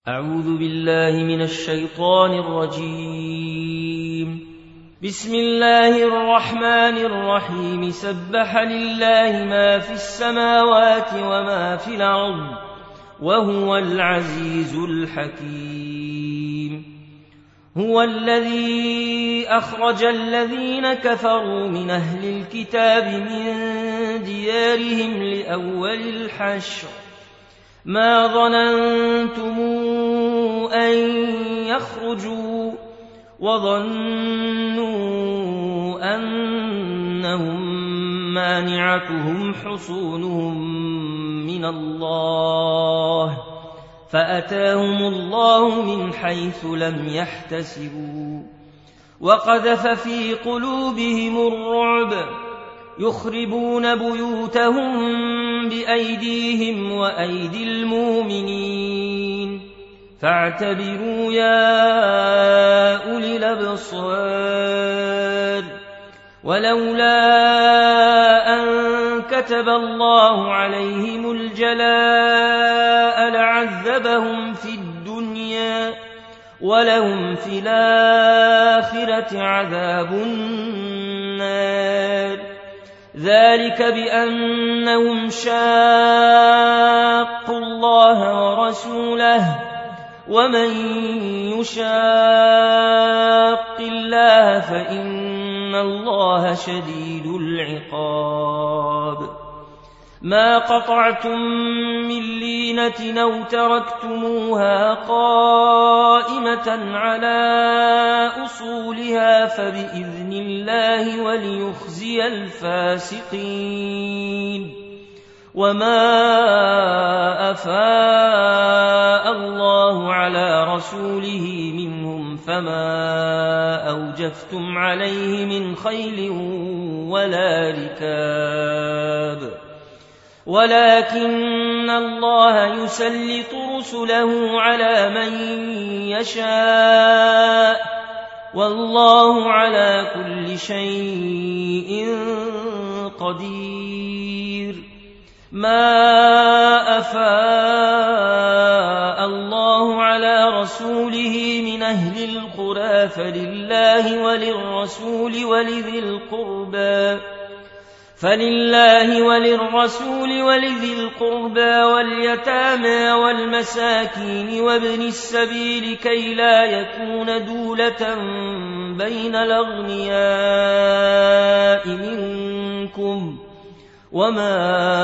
أعوذ بالله من الشيطان الرجيم. بسم الله الرحمن الرحيم. سبح لله ما في السماوات وما في الأرض وهو العزيز الحكيم. هو الذي أخرج الذين كفروا من أهل الكتاب من ديارهم لأول الحشر ما ظننتم أن يخرجوا وظنوا أنهم مانعتهم حصونهم من الله فأتاهم الله من حيث لم يحتسبوا وقذف في قلوبهم الرعب يخربون بيوتهم بأيديهم وأيدي المؤمنين فاعتبروا يا أولي الأبصار. ولولا أن كتب الله عليهم الجلاء لعذبهم في الدنيا ولهم في الآخرة عذاب النار. ذلك بأنهم شاقوا الله ورسوله ومن يشاق الله فإن الله شديد العقاب. ما قطعتم من لينة أو تركتموها قائمة على أصولها فبإذن الله وليخزي الفاسقين. وما أفاء الله على رسوله منهم فما أوجفتم عليه من خيل ولا ركاب ولكن الله يسلط رسله على من يشاء والله على كل شيء قدير. ما أفاء الله على رسوله من أهل القرى فلله وللرسول ولذي القربى واليتامى والمساكين وابن السبيل كي لا يكون دولة بين الأغنياء منكم. وما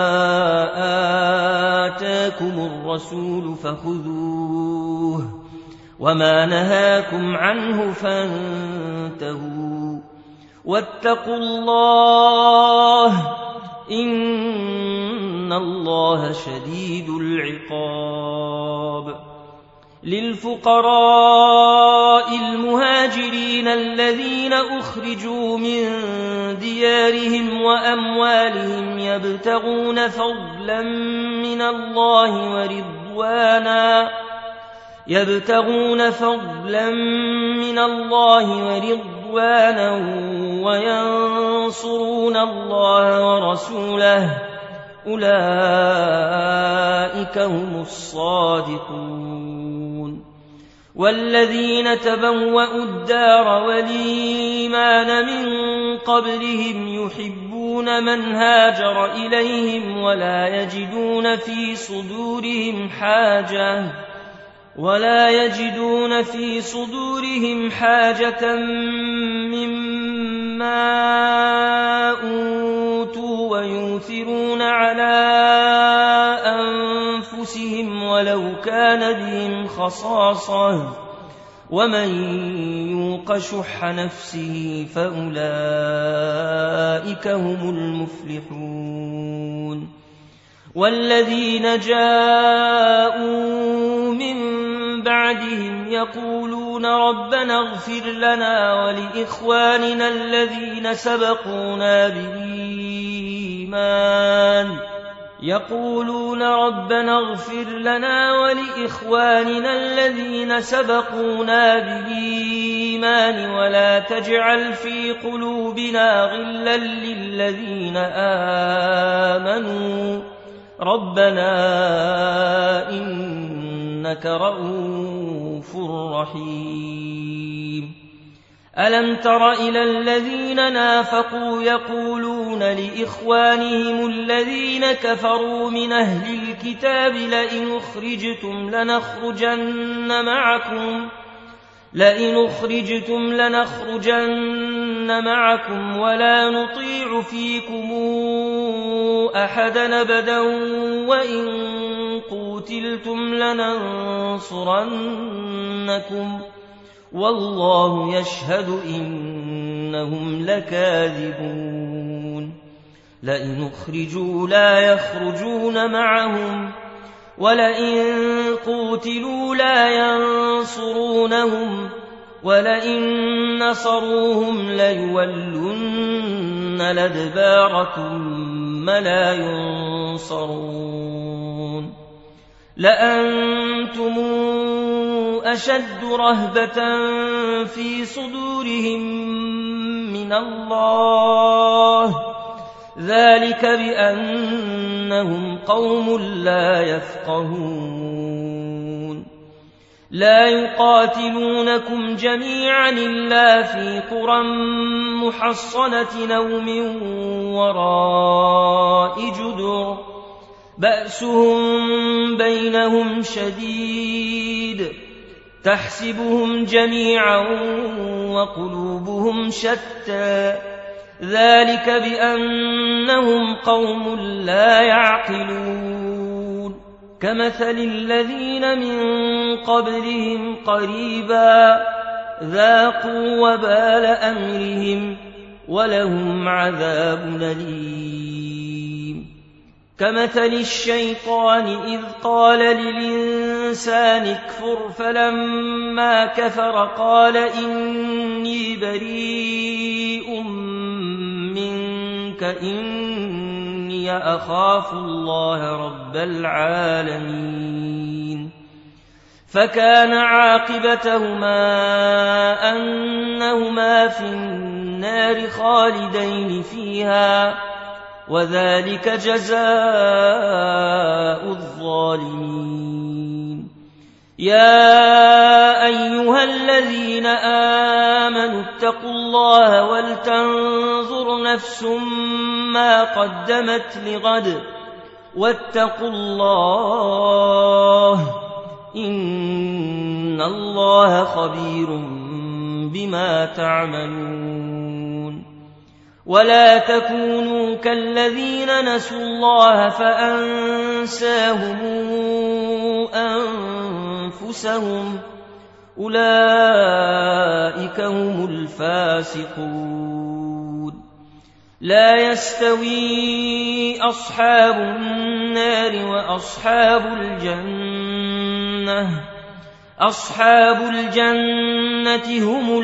آتاكم الرسول فخذوه وما نهاكم عنه فانتهوا واتقوا الله إن الله شديد العقاب. للفقراء المهاجرين الذين أخرجوا من ديارهم وأموالهم يبتغون فضلا من الله ورضوانا وينصرون الله ورسوله أولئك هم الصادقون. والذين تبوأوا الدار والإيمان من قبلهم يحبون من هاجر إليهم ولا يجدون في صدورهم حاجة مما أوتوا ويؤثرون على أنفسهم ولو كان بهم خصاصة ومن يوق شح نفسه فأولئك هم المفلحون. والذين جاءوا من بعدهم يقولون ربنا اغفر لنا ولإخواننا الذين سبقونا بالإيمان ولا تجعل في قلوبنا غلا للذين آمنوا ربنا إنك إنك رؤوف رحيم ألم تر إلى الذين نافقوا يقولون لإخوانهم الذين كفروا من أهل الكتاب لئن أخرجتم لنخرجن معكم ولا نطيع فيكم أحدا أبدا وإن قوتلتم لننصرنكم والله يشهد إنهم لكاذبون لئن أخرجوا لا يخرجون معهم ولئن قوتلوا لا ينصرونهم ولئن نصروهم ليولن الأدبار ثم لا ينصرون لأنتم أشد رهبة في صدورهم من الله ذلك بأنهم قوم لا يفقهون لا يقاتلونكم جميعا إلا في قرى محصنة أو من وراء جدر بأسهم بينهم شديد تحسبهم جميعا وقلوبهم شتى ذلك بأنهم قوم لا يعقلون كمثل الذين من قبلهم قريبا ذاقوا وبال أمرهم ولهم عذاب أليم كمثل الشيطان إذ قال للإنسان اكفر فلما كفر قال إني بريء منك إني أخاف الله رب العالمين فكان عاقبتهما أنهما في النار خالدين فيها وذلك جزاء الظالمين يا أيها الذين آمنوا اتقوا الله ولتنظر نفس ما قدمت لغد واتقوا الله إن الله خبير بما تعملون ولا تكونوا كالذين نسوا الله فأنساهم أنفسهم أولئك هم الفاسقون لا يستوي أصحاب النار وأصحاب الجنة هم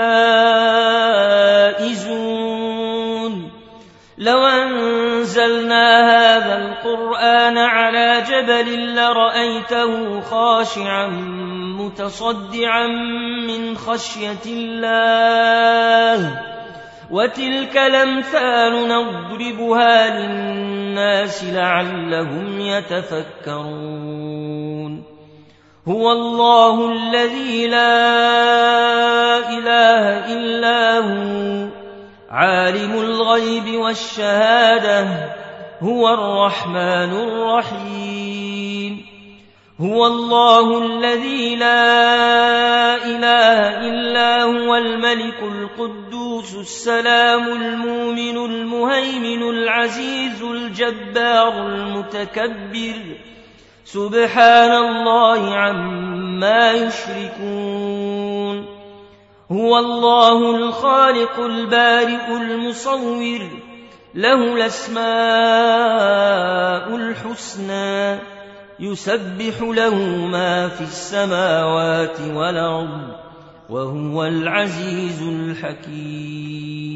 الفائزون لو أنزلنا هذا القرآن على جبل لرأيته خاشعا متصدعا من خشية الله وتلك الأمثال نضربها للناس لعلهم يتفكرون هو الله الذي لا إله إلا هو عالم الغيب والشهادة هو الرحمن الرحيم هو الله الذي لا إله إلا هو الملك القدوس السلام المؤمن المهيمن العزيز الجبار المتكبر سبحان الله عما يشركون هو الله الخالق البارئ المصور له الأسماء الحسنى يسبح له ما في السماوات والأرض وهو العزيز الحكيم